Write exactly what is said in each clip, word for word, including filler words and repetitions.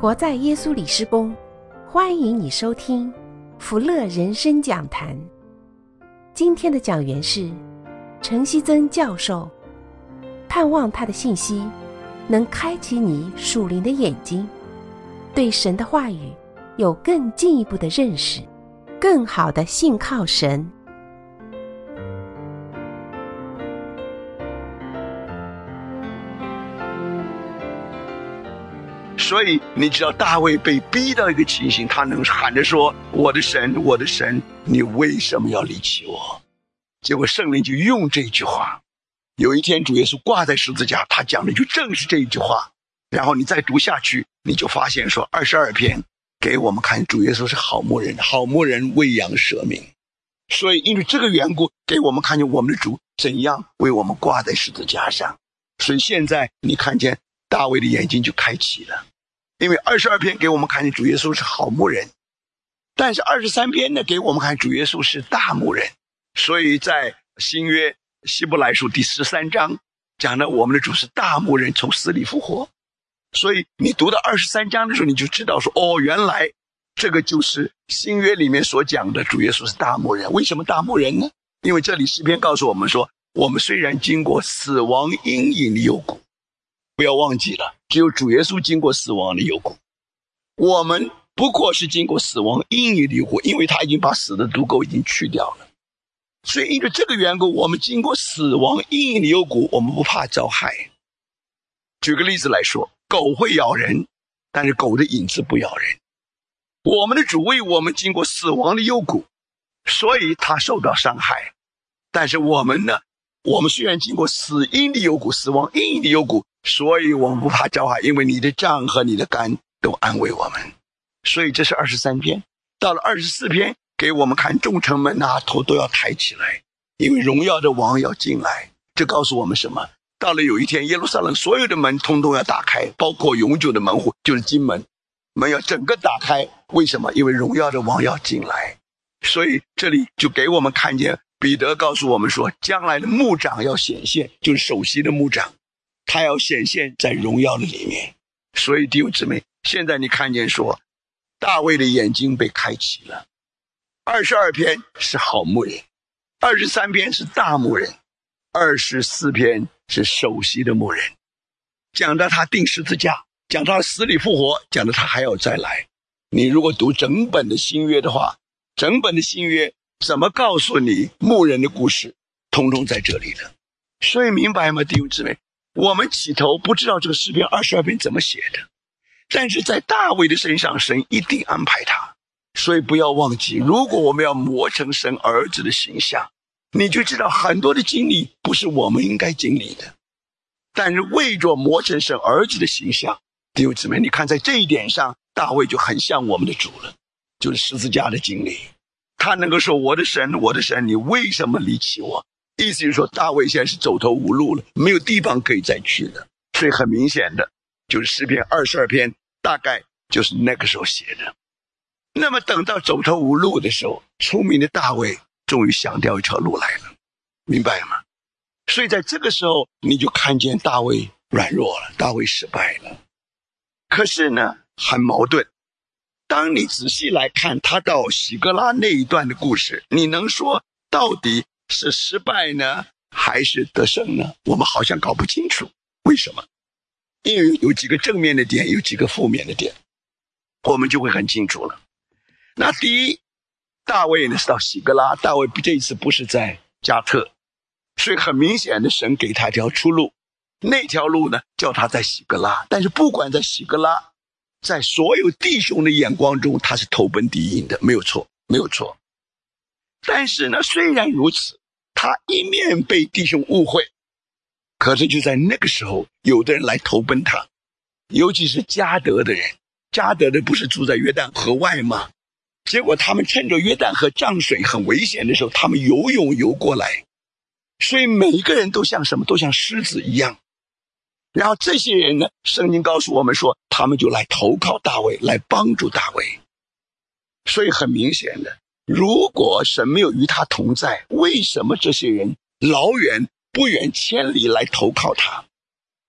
活在耶稣里施工，欢迎你收听福乐人生讲坛。今天的讲员是陈希曾教授，盼望他的信息能开启你属灵的眼睛，对神的话语有更进一步的认识，更好的信靠神。 所以你知道大卫被逼到一个情形，他能喊着说，我的神，我的神，你为什么要离弃我？结果圣灵就用这句话。有一天主耶稣挂在十字架，他讲的就正是这一句话。然后你再读下去，你就发现说二十二篇给我们看主耶稣是好牧人，好牧人为羊舍命。所以因为这个缘故，给我们看见我们的主怎样为我们挂在十字架上。所以现在你看见大卫的眼睛就开启了，因为二十二篇给我们看见主耶稣是好牧人，但是二十三篇呢给我们看主耶稣是大牧人。所以在新约希伯来书第十三章讲的我们的主是大牧人，从死里复活。所以你读到二十三章的时候，你就知道说，哦，原来这个就是新约里面所讲的主耶稣是大牧人。为什么大牧人呢？因为这里诗篇告诉我们说，我们虽然经过死亡阴影的幽谷，不要忘记了，只有主耶稣经过死亡的幽谷，我们不过是经过死亡阴影的幽谷，因为他已经把死的毒钩已经去掉了。所以因为这个缘故，我们经过死亡阴影的幽谷，我们不怕遭害。举个例子来说，狗会咬人，但是狗的影子不咬人。我们的主为我们经过死亡的幽谷，所以他受到伤害。但是我们呢，我们虽然经过死阴的幽谷，死亡阴影的幽谷，所以我们不怕遭害，因为你的杖和你的竿都安慰我们。所以这是二十三篇。到了二十四篇给我们看众城门啊，头都要抬起来，因为荣耀的王要进来。这告诉我们什么？到了有一天，耶路撒冷所有的门通通要打开，包括永久的门户，就是金门，门要整个打开。为什么？因为荣耀的王要进来。所以这里就给我们看见，彼得告诉我们说，将来的牧长要显现，就是首席的牧长，他要显现在荣耀的里面。所以弟兄姊妹，现在你看见说大卫的眼睛被开启了。二十二篇是好牧人，二十三篇是大牧人，二十四篇是首席的牧人，讲到他钉十字架，讲到他死里复活，讲到他还要再来。你如果读整本的新约的话，整本的新约怎么告诉你牧人的故事，通通在这里了。所以明白吗，弟兄姊妹？我们起头不知道这个诗篇二十二篇怎么写的，但是在大卫的身上，神一定安排他。所以不要忘记，如果我们要磨成神儿子的形象，你就知道很多的经历不是我们应该经历的，但是为着磨成神儿子的形象，弟兄姊妹，你看在这一点上，大卫就很像我们的主了，就是十字架的经历。他能够说，我的神，我的神，你为什么离弃我？意思就是说，大卫现在是走投无路了，没有地方可以再去了。所以很明显的，就是诗篇二十二篇大概就是那个时候写的。那么等到走投无路的时候，聪明的大卫终于想掉一条路来了，明白吗？所以在这个时候，你就看见大卫软弱了，大卫失败了。可是呢，很矛盾。当你仔细来看他到喜革拉那一段的故事，你能说到底是失败呢，还是得胜呢？我们好像搞不清楚。为什么？因为有几个正面的点，有几个负面的点，我们就会很清楚了。那第一，大卫呢是到喜革拉，大卫这一次不是在加特，所以很明显的神给他一条出路，那条路呢叫他在喜革拉。但是不管在喜革拉，在所有弟兄的眼光中，他是投奔敌营的，没有错，没有错。但是呢，虽然如此，他一面被弟兄误会，可是就在那个时候，有的人来投奔他，尤其是迦得的人。迦得的不是住在约旦河外吗？结果他们趁着约旦河涨水很危险的时候，他们游泳游过来，所以每一个人都像什么？都像狮子一样。然后这些人呢，圣经告诉我们说，他们就来投靠大卫，来帮助大卫。所以很明显的，如果神没有与他同在，为什么这些人老远不远千里来投靠他？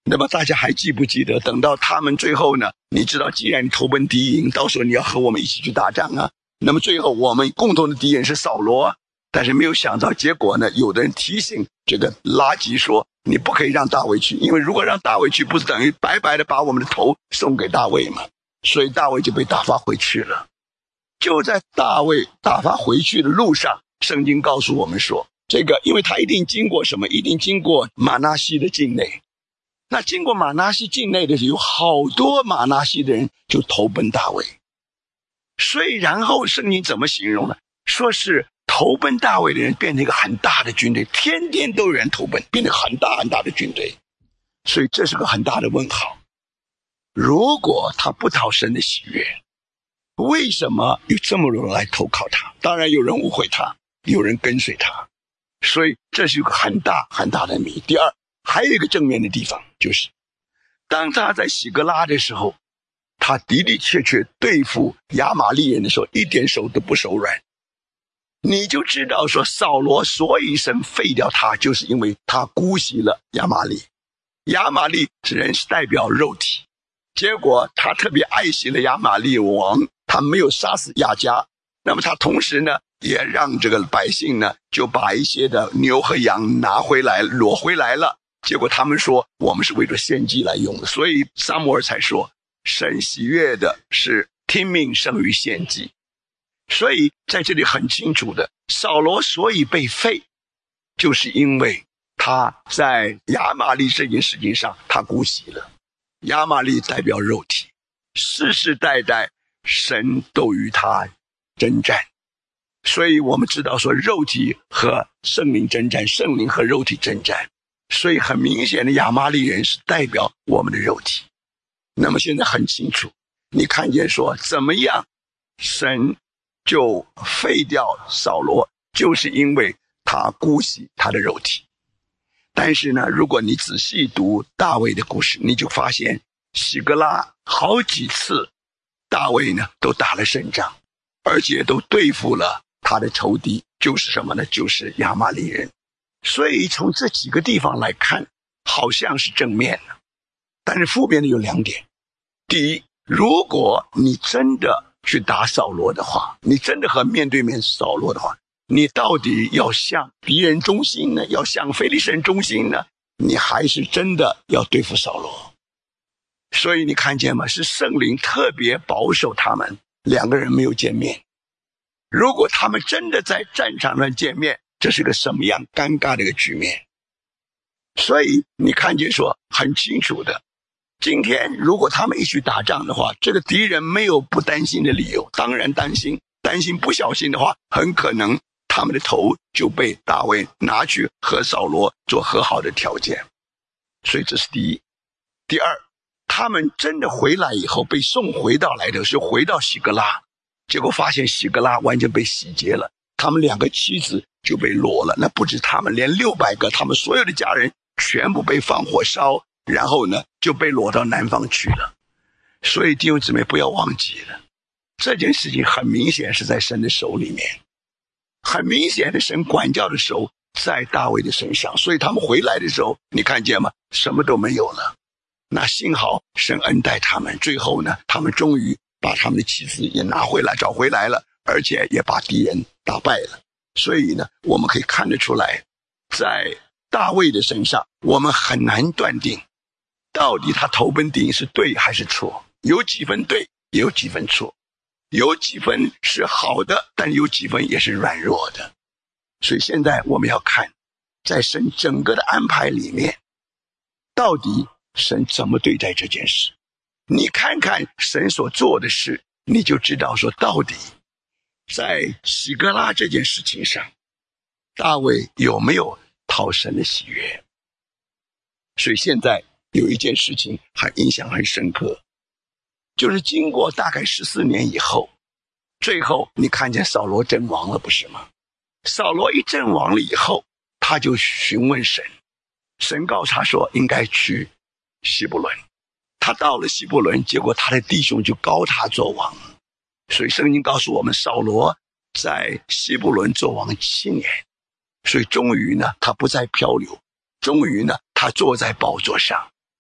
那么大家还记不记得，等到他们最后呢，你知道既然你投奔敌营，到时候你要和我们一起去打仗啊，那么最后我们共同的敌人是扫罗啊。但是没有想到结果呢，有的人提醒这个拉吉说，你不可以让大卫去，因为如果让大卫去，不是等于白白的把我们的头送给大卫吗？所以大卫就被打发回去了。就在大卫打发回去的路上，圣经告诉我们说，这个因为他一定经过什么，一定经过马拿西的境内。那经过马拿西境内的有好多马拿西的人就投奔大卫。所以然后圣经怎么形容呢？说是投奔大卫的人变成一个很大的军队，天天都有人投奔，变成很大很大的军队。所以这是个很大的问号。如果他不讨神的喜悦，为什么有这么多人来投靠他？当然有人误会他，有人跟随他，所以这是一个很大很大的谜。第二，还有一个正面的地方，就是当他在喜格拉的时候，他的的确确对付亚玛力人的时候一点手都不手软。你就知道说扫罗所以神废掉他，就是因为他姑息了亚玛力。亚玛力人是代表肉体，结果他特别爱惜了亚玛力王，他没有杀死亚迦。那么他同时呢也让这个百姓呢就把一些的牛和羊拿回来裸回来了。结果他们说我们是为了献祭来用的，所以撒母耳才说神喜悦的是听命胜于献祭。所以在这里很清楚的，扫罗所以被废，就是因为他在亚玛力这件事情上他姑息了。亚玛力代表肉体，世世代代神都与他征战。所以我们知道说肉体和圣灵征战，圣灵和肉体征战。所以很明显的亚玛力人是代表我们的肉体。那么现在很清楚，你看见说怎么样神就废掉扫罗，就是因为他姑息他的肉体。但是呢，如果你仔细读大卫的故事，你就发现喜格拉好几次大卫呢都打了胜仗，而且都对付了他的仇敌，就是什么呢？就是亚玛力人。所以从这几个地方来看，好像是正面的，但是负面的有两点。第一，如果你真的去打扫罗的话，你真的和面对面扫罗的话，你到底要向敌人忠心呢，要向非利士人忠心呢，你还是真的要对付扫罗？所以你看见吗？是圣灵特别保守他们两个人没有见面。如果他们真的在战场上见面，这是个什么样尴尬的一个局面。所以你看见说很清楚的，今天如果他们一起打仗的话，这个敌人没有不担心的理由，当然担心，担心不小心的话，很可能他们的头就被大卫拿去和扫罗做和好的条件。所以这是第一。第二，他们真的回来以后被送回到来的是回到喜格拉，结果发现喜格拉完全被洗劫了，他们两个妻子就被裸了。那不止他们，连六百个他们所有的家人全部被放火烧，然后呢就被裸到南方去了。所以弟兄姊妹不要忘记了，这件事情很明显是在神的手里面，很明显的神管教的手在大卫的身上。所以他们回来的时候，你看见吗？什么都没有了。那幸好神恩待他们，最后呢他们终于把他们的妻子也拿回来找回来了，而且也把敌人打败了。所以呢我们可以看得出来，在大卫的身上我们很难断定到底他投奔敌营是对还是错，有几分对也有几分错，有几分是好的，但有几分也是软弱的。所以现在我们要看在神整个的安排里面，到底神怎么对待这件事。你看看神所做的事，你就知道说到底在喜格拉这件事情上，大卫有没有讨神的喜悦。所以现在有一件事情还印象很深刻，就是经过大概十四年以后，最后你看见扫罗阵亡了，不是吗？扫罗一阵亡了以后，他就询问神，神告诉他说应该去希伯伦。他到了希伯伦，结果他的弟兄就膏他做王。所以圣经告诉我们，扫罗在希伯伦做王七年，所以终于呢他不再漂流，终于呢他坐在宝座上。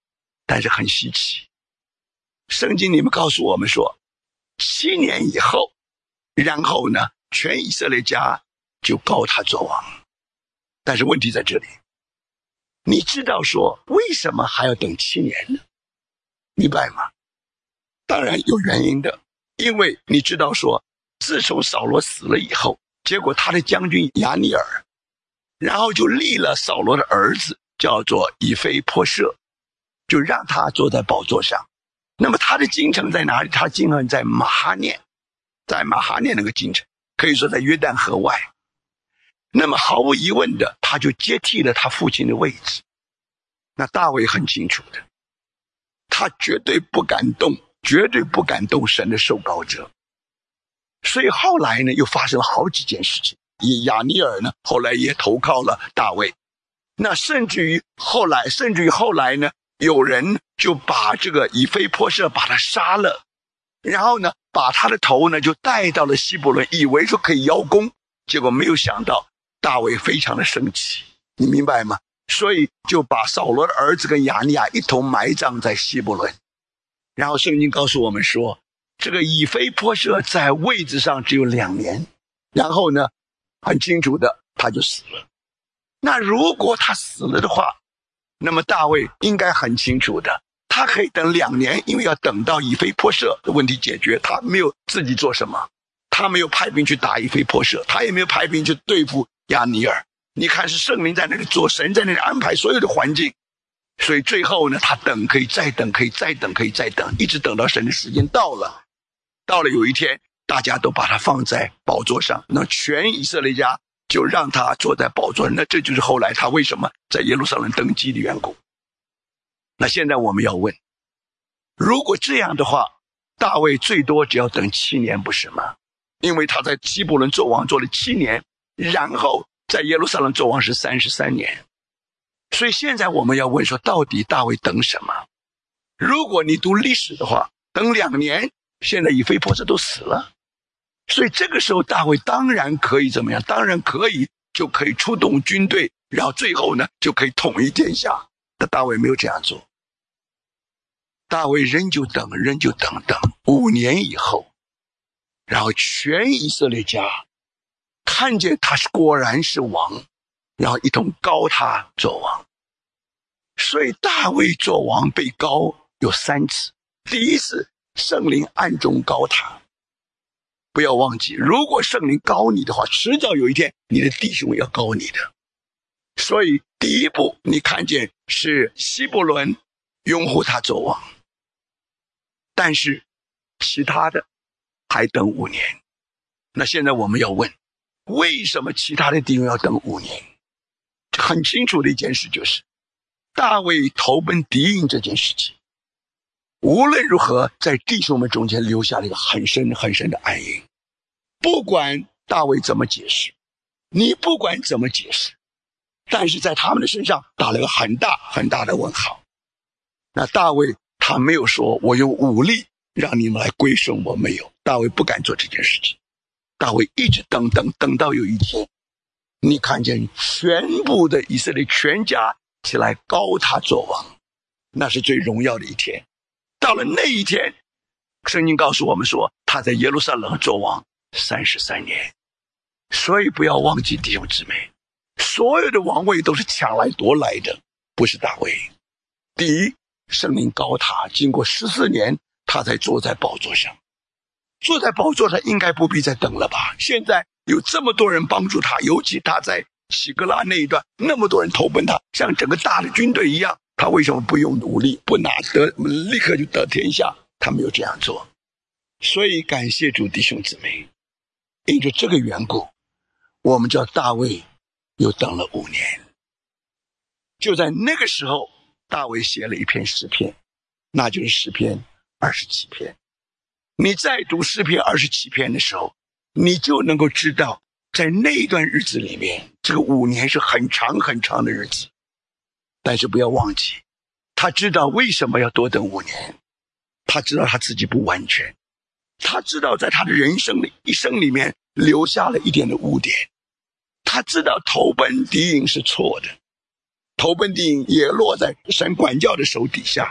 但是很稀奇，圣经里面告诉我们说，七年以后，然后呢，全以色列家就膏他做王。但是问题在这里，你知道说为什么还要等七年呢？明白吗？当然有原因的，因为你知道说，自从扫罗死了以后，结果他的将军亚尼尔，然后就立了扫罗的儿子，叫做以非波设，就让他坐在宝座上。那么他的京城在哪里？他的京城在马哈念，在马哈念那个京城，可以说在约旦河外。那么毫无疑问的，他就接替了他父亲的位置。那大卫很清楚的，他绝对不敢动，绝对不敢动神的受膏者。所以后来呢，又发生了好几件事情。以亚尼尔呢，后来也投靠了大卫。那甚至于后来，甚至于后来呢，有人就把这个以非波设把他杀了，然后呢，把他的头呢就带到了希伯伦，以为说可以邀功，结果没有想到大卫非常的生气，你明白吗？所以就把扫罗的儿子跟亚尼亚一同埋葬在希伯伦。然后圣经告诉我们说，这个以非波设在位置上只有两年，然后呢，很清楚的他就死了。那如果他死了的话，那么大卫应该很清楚的，他可以等两年，因为要等到以非波设的问题解决。他没有自己做什么，他没有派兵去打以非波设，他也没有派兵去对付亚尼尔。你看是圣灵在那里做，神在那里安排所有的环境。所以最后呢，他等可以再等，可以再等，可以再等，一直等到神的时间到了。到了有一天，大家都把他放在宝座上，那全以色列家就让他坐在宝座上。那这就是后来他为什么在耶路撒冷登基的缘故。那现在我们要问，如果这样的话，大卫最多只要等七年，不是吗？因为他在希伯伦做王做了七年，然后在耶路撒冷做王是三十三年。所以现在我们要问说，到底大卫等什么？如果你读历史的话，等两年，现在以非波设都死了。所以这个时候大卫当然可以怎么样？当然可以，就可以出动军队，然后最后呢就可以统一天下。但大卫没有这样做，大卫仍旧等，仍旧等等五年以后，然后全以色列家看见他是果然是王，然后一同膏他做王。所以大卫做王被膏有三次。第一次圣灵暗中膏他，不要忘记，如果圣灵膏你的话，迟早有一天你的弟兄要膏你的。所以第一步你看见是希伯伦拥护他做王，但是其他的还等五年。那现在我们要问，为什么其他的弟兄要等五年？很清楚的一件事就是，大卫投奔敌营这件事情，无论如何在弟兄们中间留下了一个很深很深的暗影。不管大卫怎么解释，你不管怎么解释，但是在他们的身上打了一个很大很大的问号。那大卫他没有说我用武力让你们来归顺我，没有，大卫不敢做这件事情。大卫一直等等等到有一天，你看见全部的以色列全家起来膏他做王，那是最荣耀的一天。到了那一天，圣经告诉我们说，他在耶路撒冷做王三十三年。所以不要忘记弟兄姊妹，所有的王位都是抢来夺来的，不是大卫。第一，圣灵膏他，经过十四年他才坐在宝座上。坐在宝座上应该不必再等了吧？现在有这么多人帮助他，尤其他在喜格拉那一段，那么多人投奔他，像整个大的军队一样，他为什么不用武力，不拿得立刻就得天下？他没有这样做。所以感谢主弟兄姊妹，因着这个缘故，我们叫大卫又等了五年。就在那个时候，大卫写了一篇诗篇，那就是诗篇二十七篇。你在读诗篇二十七篇的时候，你就能够知道，在那一段日子里面，这个五年是很长很长的日子。但是不要忘记，他知道为什么要多等五年，他知道他自己不完全，他知道在他的人生里一生里面留下了一点的污点，他知道投奔敌营是错的，投奔敌营也落在神管教的手底下，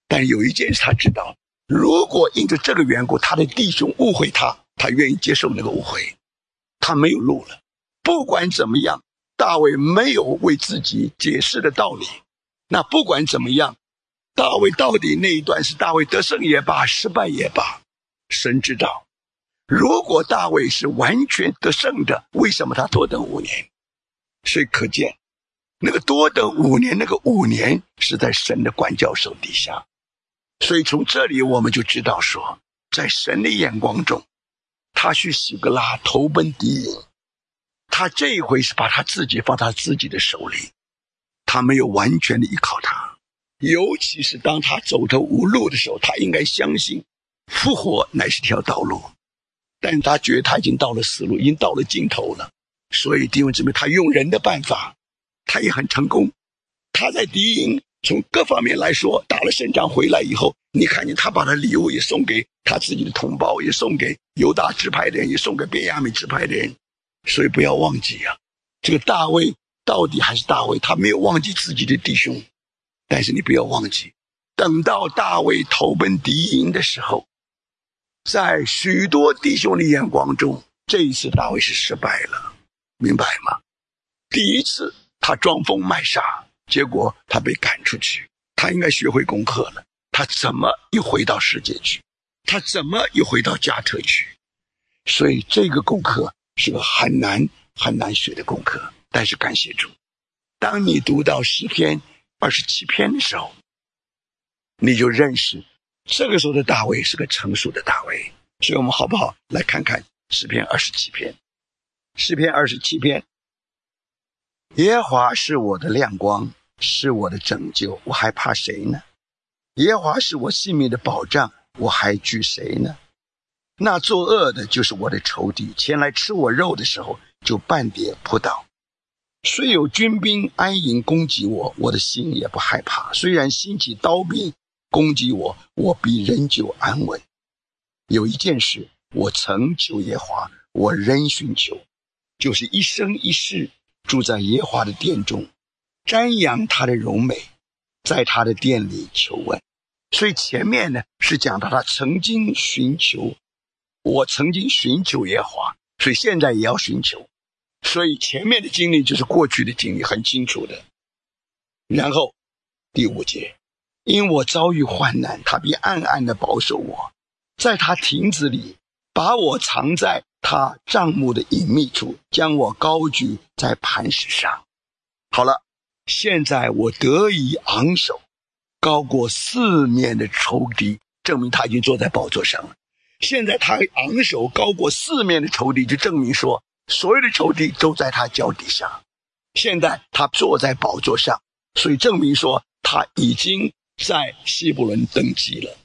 但有一件事他知道，如果因着这个缘故他的弟兄误会他，他愿意接受那个误会，他没有路了。不管怎么样，大卫没有为自己解释的道理。那不管怎么样，大卫到底那一段是大卫得胜也罢，失败也罢，神知道。如果大卫是完全得胜的，为什么他多等五年？所以可见那个多等五年，那个五年是在神的管教手底下。所以从这里我们就知道说，在神的眼光中，他去洗革拉投奔敌营，他这一回是把他自己放他自己的手里，他没有完全的依靠他。尤其是当他走投无路的时候，他应该相信复活乃是条道路，但他觉得他已经到了死路，已经到了尽头了。所以弟兄姊妹，他用人的办法，他也很成功。他在敌营从各方面来说打了胜仗回来以后，你看见他把他礼物也送给他自己的同胞，也送给犹大支派的人，也送给便雅悯支派的人。所以不要忘记啊，这个大卫到底还是大卫，他没有忘记自己的弟兄。但是你不要忘记，等到大卫投奔敌营的时候，在许多弟兄的眼光中，这一次大卫是失败了，明白吗？第一次他装疯卖傻，结果他被赶出去，他应该学会功课了。他怎么又回到世界去？他怎么又回到加特去？所以这个功课是个很难很难学的功课。但是感谢主，当你读到诗篇二十七篇的时候，你就认识这个时候的大卫是个成熟的大卫。所以我们好不好来看看诗篇二十七篇。诗篇二十七篇，耶和华是我的亮光，是我的拯救，我还怕谁呢？耶和华是我性命的保障，我还惧谁呢？那作恶的就是我的仇敌，前来吃我肉的时候就半跌扑倒。虽有军兵安营攻击我，我的心也不害怕。虽然兴起刀兵攻击我，我必仍旧安稳。有一件事我曾求耶和华，我仍寻求，就是一生一世住在耶和华的殿中，瞻仰他的荣美，在他的殿里求问。所以前面呢是讲到他曾经寻求，我曾经寻求耶和华，所以现在也要寻求。所以前面的经历就是过去的经历，很清楚的。然后第五节，因我遭遇患难，他必暗暗地保守我，在他亭子里把我藏在他帐幕的隐秘处，将我高举在磐石上。好了，现在我得以昂首，高过四面的仇敌，证明他已经坐在宝座上了。现在他昂首高过四面的仇敌，就证明说所有的仇敌都在他脚底下。现在他坐在宝座上，所以证明说他已经在希伯伦登基了。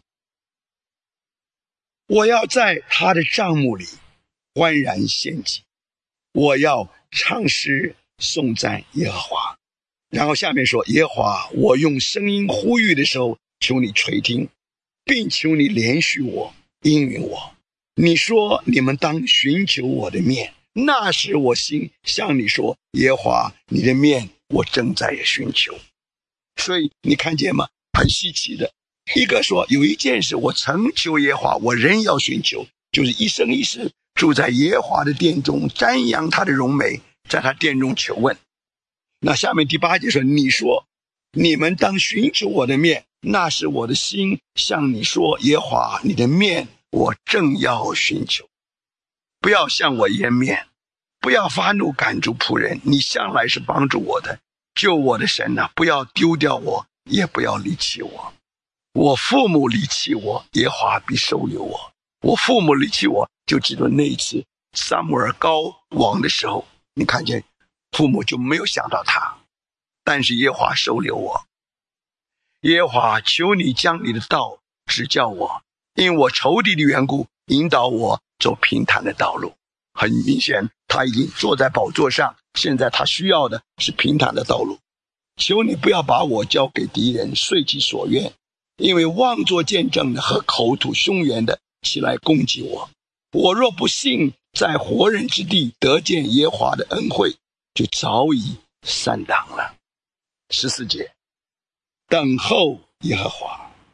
我要在他的帐幕里欢然献祭，我要唱诗颂赞耶和华。然后下面说，耶和华，我用声音呼吁的时候，求你垂听，并求你怜恤我，应允我。你说你们当寻求我的面，那时我心向你说，耶和华，你的面我正在也寻求。所以你看见吗？很稀奇的，一个说有一件事我曾求耶和华，我仍要寻求，就是一生一世住在耶和华的殿中，瞻仰他的荣美，在他殿中求问。那下面第八节说，你说你们当寻求我的面，那是我的心向你说，耶和华，你的面我正要寻求。不要向我掩面，不要发怒赶逐仆人，你向来是帮助我的，救我的神啊，不要丢掉我，也不要离弃我。我父母离弃我，耶和华必收留我。我父母离弃我，就记得那一次撒母耳高王的时候，你看见父母就没有想到他，但是耶和华收留我。耶和华，求你将你的道指教我，因我仇敌的缘故，引导我走平坦的道路。很明显他已经坐在宝座上，现在他需要的是平坦的道路。求你不要把我交给敌人，遂其所愿，因为妄作见证的和口吐凶言的起来攻击我。我若不信在活人之地得见耶和华的恩惠，就早已散档了。十四节，等候耶和华，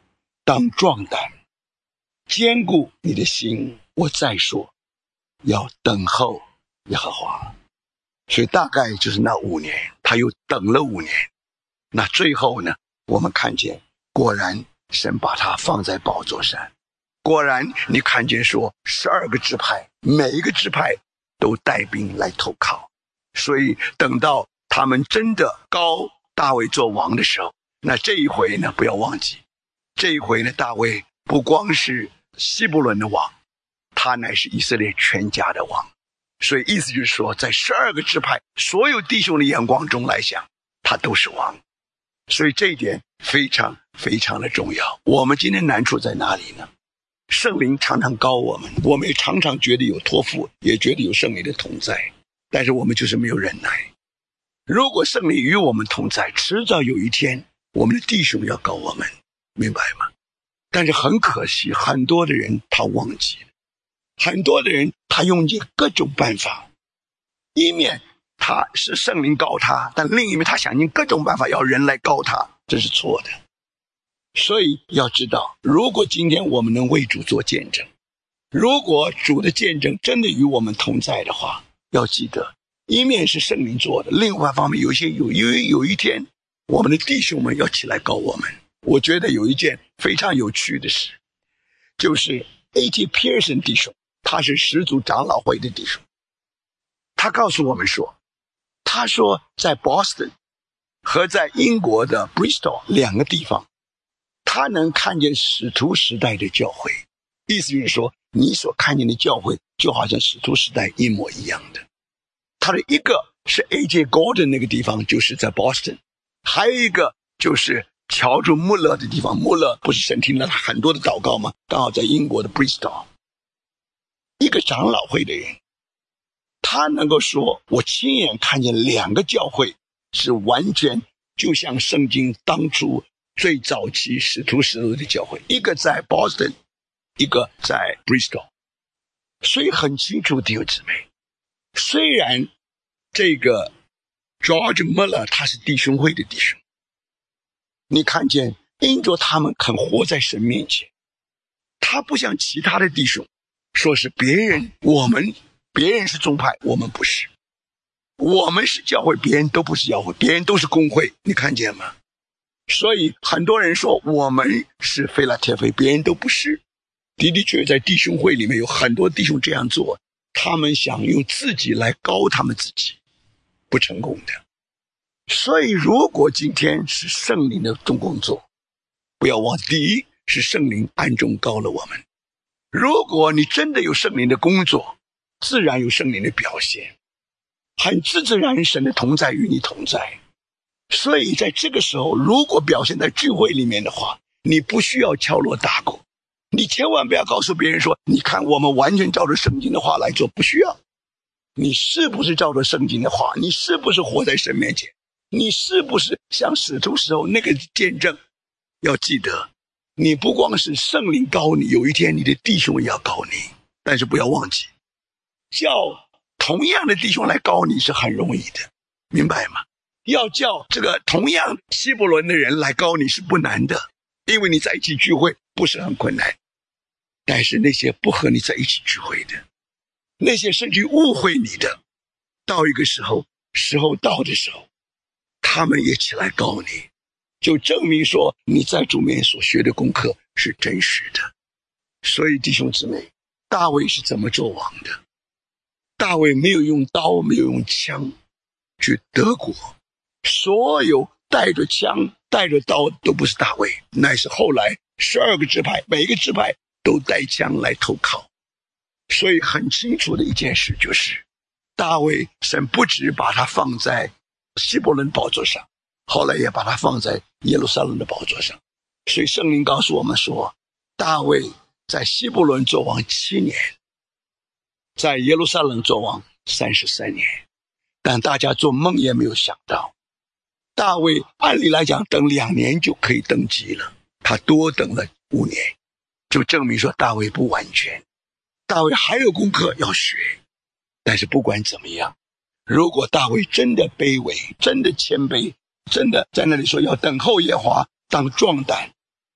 当壮胆，坚固你的心。我再说，要等候耶和华。所以大概就是那五年，他又等了五年。那最后呢，我们看见果然神把他放在宝座上，果然你看见说十二个支派，每一个支派都带兵来投靠。所以等到他们真的高大卫做王的时候，那这一回呢，不要忘记，这一回呢，大卫不光是希伯伦的王，他乃是以色列全家的王。所以意思就是说，在十二个支派所有弟兄的眼光中来想，他都是王。所以这一点非常非常的重要。我们今天难处在哪里呢？圣灵常常膏我们，我们也常常觉得有托付，也觉得有圣灵的同在，但是我们就是没有忍耐。如果圣灵与我们同在，迟早有一天我们的弟兄要膏我们，明白吗？但是很可惜，很多的人他忘记了，很多的人他用尽各种办法，一面他是圣灵膏他，但另一面他想尽各种办法要人来膏他，这是错的。所以要知道，如果今天我们能为主做见证，如果主的见证真的与我们同在的话，要记得一面是圣灵做的，另外一方面有一些有因为有一天我们的弟兄们要起来膏我们。我觉得有一件非常有趣的事，就是 A T Pearson 弟兄，他是始祖长老会的弟兄，他告诉我们说，他说在 Boston 和在英国的 Bristol 两个地方，他能看见使徒时代的教会。意思就是说，你所看见的教会就好像使徒时代一模一样的。他的一个是 A J Gordon 那个地方，就是在 Boston， 还有一个就是乔治穆勒的地方。穆勒不是神听了他很多的祷告吗？刚好在英国的 Bristol。 一个长老会的人，他能够说，我亲眼看见两个教会是完全就像圣经当初最早期使徒时代的教会，一个在 Boston， 一个在 Bristol。 所以很清楚，弟兄姊妹，虽然这个 George Muller 他是弟兄会的弟兄，你看见因着他们肯活在神面前，他不像其他的弟兄说是别人，我们别人是宗派，我们不是，我们是教会，别人都不是教会，别人都是公会，你看见吗？所以很多人说我们是非拉铁非，别人都不是。的的确在弟兄会里面有很多弟兄这样做，他们想用自己来高他们自己，不成功的。所以如果今天是圣灵的工作，不要忘记，第一是圣灵暗中高了我们。如果你真的有圣灵的工作，自然有圣灵的表现，很自自然神的同在与你同在。所以在这个时候，如果表现在聚会里面的话，你不需要敲锣打鼓，你千万不要告诉别人说，你看我们完全照着圣经的话来做，不需要。你是不是照着圣经的话？你是不是活在神面前？你是不是像使徒时候那个见证？要记得，你不光是圣灵高你，有一天你的弟兄也要高你。但是不要忘记，叫同样的弟兄来高你是很容易的，明白吗？要叫这个同样希伯伦的人来高你是不难的，因为你在一起聚会不是很困难。但是那些不和你在一起聚会的，那些甚至误会你的，到一个时候时候到的时候，他们也起来告你，就证明说你在主面所学的功课是真实的。所以弟兄姊妹，大卫是怎么做王的？大卫没有用刀，没有用枪去得国，所有带着枪带着刀都不是大卫，乃是后来十二个支派，每一个支派都带枪来投靠。所以很清楚的一件事就是，大卫神不只把他放在希伯伦宝座上，后来也把他放在耶路撒冷的宝座上。所以圣灵告诉我们说，大卫在希伯伦做王七年，在耶路撒冷做王三十三年。但大家做梦也没有想到，大卫按理来讲等两年就可以登基了，他多等了五年，就证明说大卫不完全，大卫还有功课要学。但是不管怎么样，如果大卫真的卑微，真的谦卑，真的在那里说要等候耶和华，当壮胆，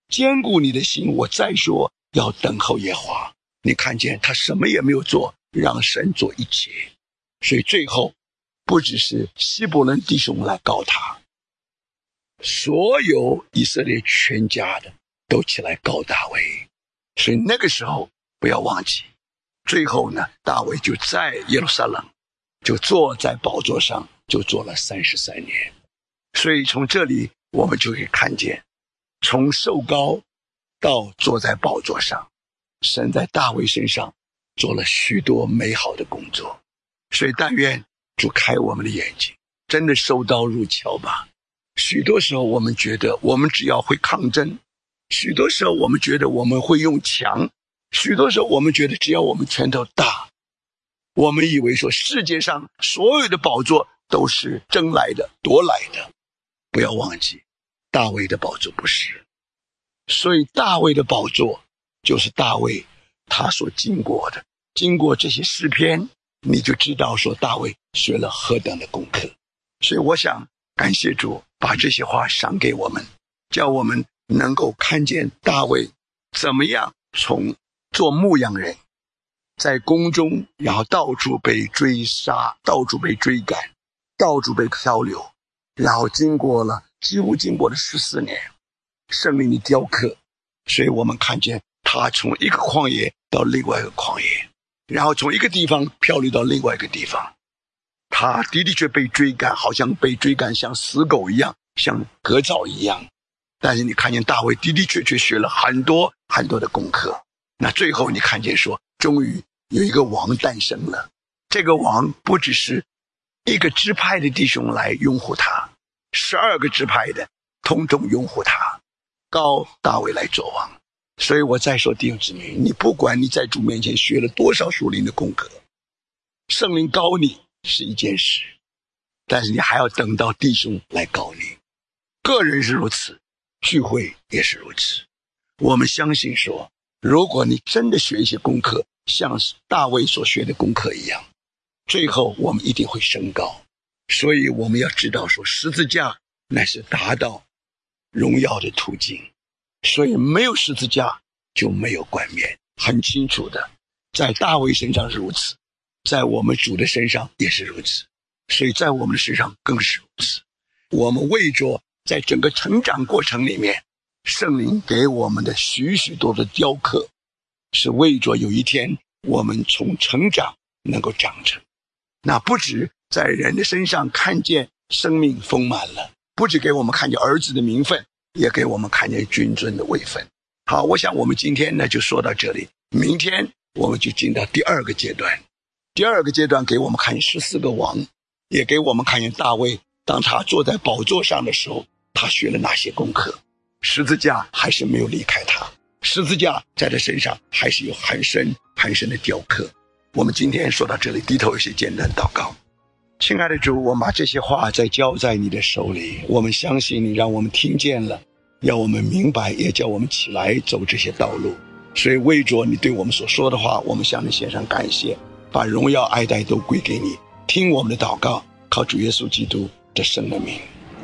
坚固你的心。我再说要等候耶和华。你看见他什么也没有做，让神做一切。所以最后不只是希伯伦弟兄来告他，所有以色列全家的都起来告大卫。所以那个时候不要忘记，最后呢，大卫就在耶路撒冷就坐在宝座上，就坐了三十三年。所以从这里我们就可以看见，从受膏到坐在宝座上，神在大卫身上做了许多美好的工作。所以但愿主开我们的眼睛，真的收刀入鞘吧。许多时候我们觉得我们只要会抗争，许多时候我们觉得我们会用强，许多时候我们觉得只要我们拳头大，我们以为说世界上所有的宝座都是争来的夺来的。不要忘记大卫的宝座不是。所以大卫的宝座就是大卫他所经过的，经过这些诗篇，你就知道说大卫学了何等的功课。所以我想感谢主把这些话赏给我们，叫我们能够看见大卫怎么样从做牧羊人，在宫中，然后到处被追杀，到处被追赶，到处被漂流，然后经过了几乎经过了十四年圣灵的雕刻。所以我们看见他从一个旷野到另外一个旷野，然后从一个地方漂流到另外一个地方。他的的确被追赶，好像被追赶像死狗一样，像割草一样。但是你看见大卫的的确确学了很多很多的功课。那最后你看见说，终于有一个王诞生了。这个王不只是一个支派的弟兄来拥护他，十二个支派的统统拥护他，膏大卫来做王。所以我再说弟兄姊妹，你不管你在主面前学了多少属灵的功课，圣灵膏你是一件事，但是你还要等到弟兄来膏你。个人是如此，聚会也是如此。我们相信说，如果你真的学一些功课，像大卫所学的功课一样，最后我们一定会升高。所以我们要知道说，十字架乃是达到荣耀的途径。所以没有十字架就没有冠冕，很清楚的，在大卫身上是如此，在我们主的身上也是如此，所以在我们的身上更是如此。我们为着在整个成长过程里面，圣灵给我们的许许多多的雕刻，是为着有一天我们从成长能够长成。那不止在人的身上看见生命丰满了，不止给我们看见儿子的名分，也给我们看见君尊的位分。好，我想我们今天呢就说到这里，明天我们就进到第二个阶段。第二个阶段给我们看见十四个王，也给我们看见大卫当他坐在宝座上的时候，他学了哪些功课。十字架还是没有离开他，十字架在他身上还是有很深很深的雕刻。我们今天说到这里，低头有些简单祷告。亲爱的主，我们把这些话再交在你的手里，我们相信你让我们听见了，要我们明白，也叫我们起来走这些道路。所以为着你对我们所说的话，我们向你献上感谢，把荣耀爱戴都归给你。听我们的祷告，靠主耶稣基督的圣名。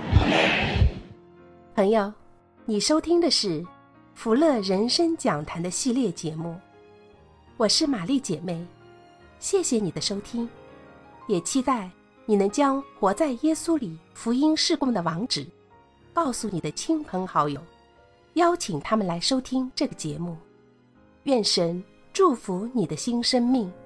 朋友，你收听的是福乐人生讲坛的系列节目，我是玛丽姐妹，谢谢你的收听，也期待你能将活在耶稣里福音事工的网址告诉你的亲朋好友，邀请他们来收听这个节目。愿神祝福你的新生命。